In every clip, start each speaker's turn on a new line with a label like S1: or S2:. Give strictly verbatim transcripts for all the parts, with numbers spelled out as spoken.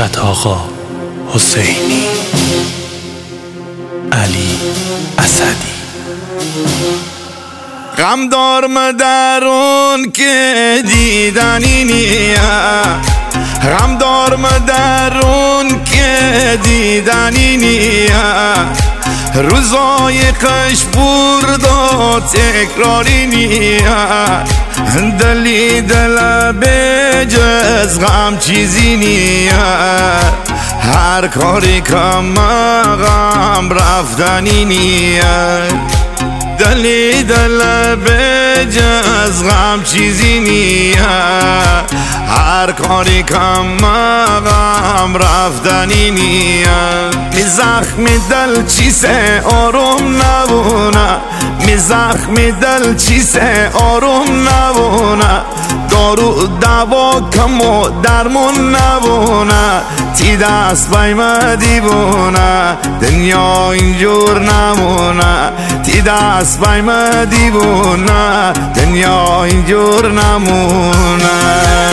S1: حجت آقا حسینی، علی اسدی.
S2: غم دار مدارون که دیدنی نیه، غم دار مدارون که دیدنی نیه. روزای قش بردا تکراری نیه، دلی دل بجز غم چیزی نیه. هر کاری کم غم رفتنی نیه، دلی دل بجز غم چیزی نیه. هر کاری کم غم رفتنی نیه. می زخم دل چیسه آروم نبونه، می زخم دل چیسه آروم نبونه. دارو دوا کم و درمون نبونه، تی دست بایم دیوونه. دنیا اینجور نمونه، تی دست بایم دیوونه. دنیا اینجور نمونه.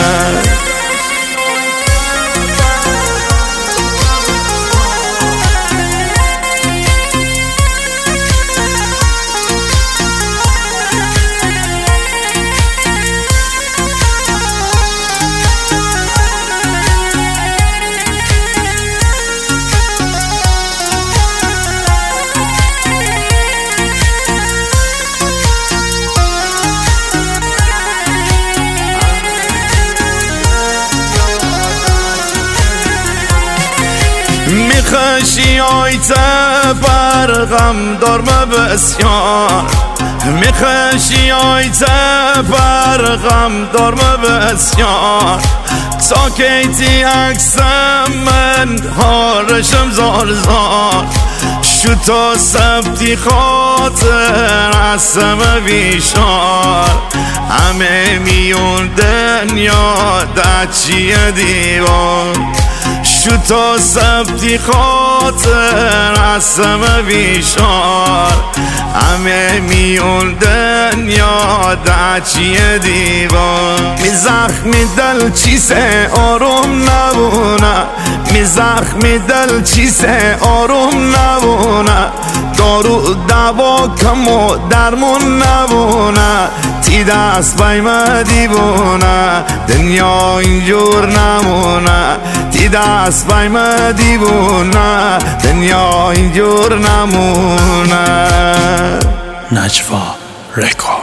S2: میخشی آیت بر غم دارم بسیار، میخشی آیت بر غم دارم بسیار. ساکیتی اکسم من هارشم زار زار، شو تا سبتی خاطر اسم بیشار. همه میون دنیا دچیه دیوار، شو تا سبتی خاطر اسم بیشار. همه میون دنیا دچیه دیوار. می زخم دل چیسه آروم نبونه، می زخم دل چیسه آروم نبونه. دارو دوا کم و درمون نبونه، تی دست بایم دیوونه. دنیا اینجور نمونه، تی دست بایم دیوونه. دنیا اینجور نمونه.
S1: نجوا رکورد.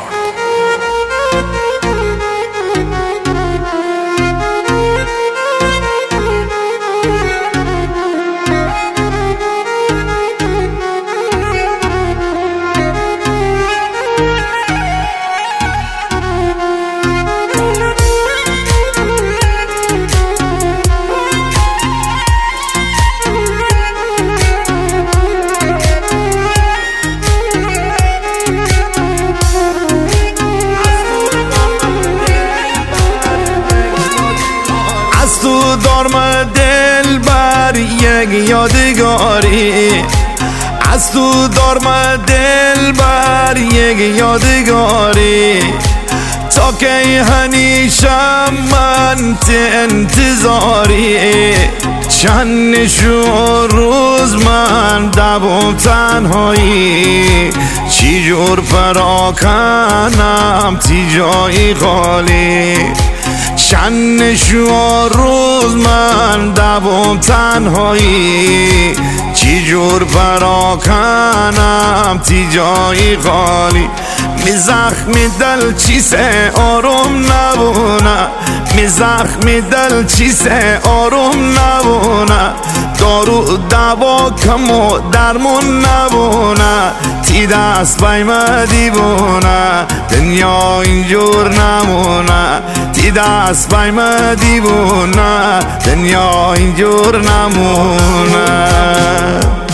S2: تو دارم دل بر یک یادگاری، از تو دارم دل بر یک یادگاری. تا که هنیشم من انتظاری، چند نشو روز من دبم تنهایی. چی جور پراکنم تی جایی خالی، چند نشو روز من دبم تنهایی. چی جور پراکنم تی جایی خالی. می زخم دل چیسه آروم نبونه، می زخم دل چیسه آروم نبونه. دارو دوا کم و درمون نبونه، تی دست بایم دیوونه. دنیا اینجور نمونه، تی دست بایم دیوونه. دنیا اینجور نمونه.